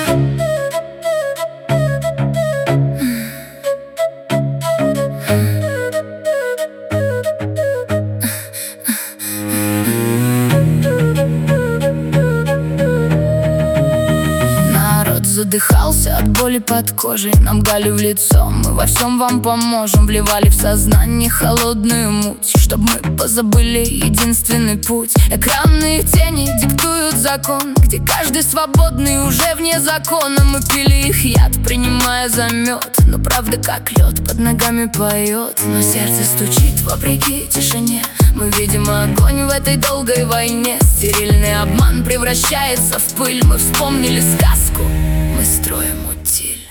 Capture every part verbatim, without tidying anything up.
Задыхался от боли под кожей, нам гали в лицо. Мы во всем вам поможем. Вливали в сознание холодную муть, чтоб мы позабыли единственный путь. Экранные тени диктуют закон, где каждый свободный уже вне закона. Мы пили их яд, принимая за мед, но правда как лед под ногами поет. Но сердце стучит вопреки тишине. Мы видим огонь в этой долгой войне. Стерильный обман превращается в пыль. Мы вспомнили сказку, мы строим утиль.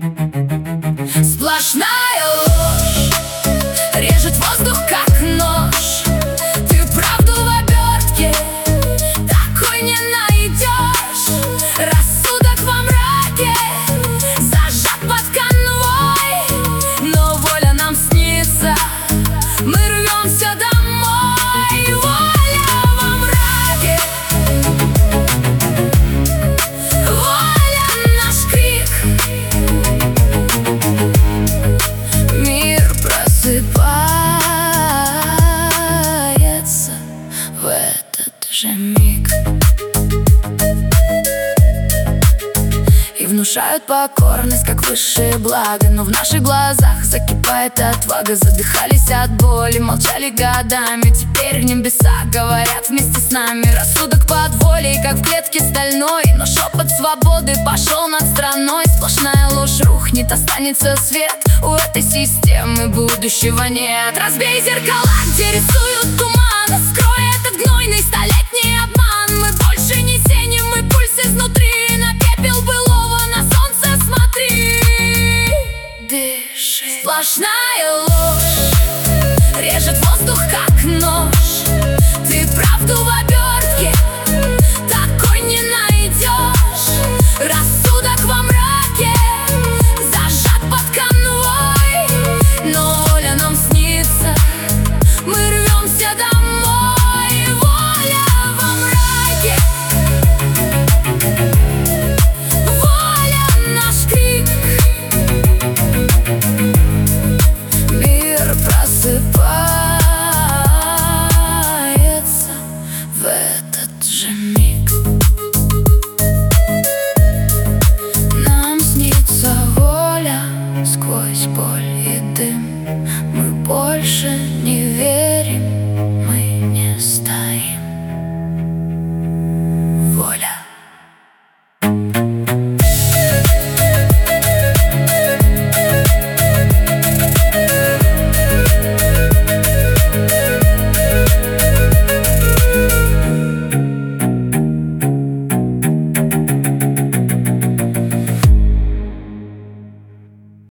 Сплошная ложь режет воздух как нож. Ты правду в обертке такой не найдешь. Рассудок во мраке зажат под конвой, но воля нам снится, мы рвемся домой. Воля во мраке, воля наш крик. Мир просыпается в этот же миг и внушают покорность как высшее благо. Но в наших глазах закипает отвага. Задыхались от боли, молчали годами. Теперь в небеса говорят вместе с нами. Рассудок под волей, как в клетке стальной, но шепот свободы пошел над страной. Сплошная ложь рухнет, останется свет. У этой системы будущего нет. Разбей зеркала, где рисуют туман. Скрой этот гнойный столетний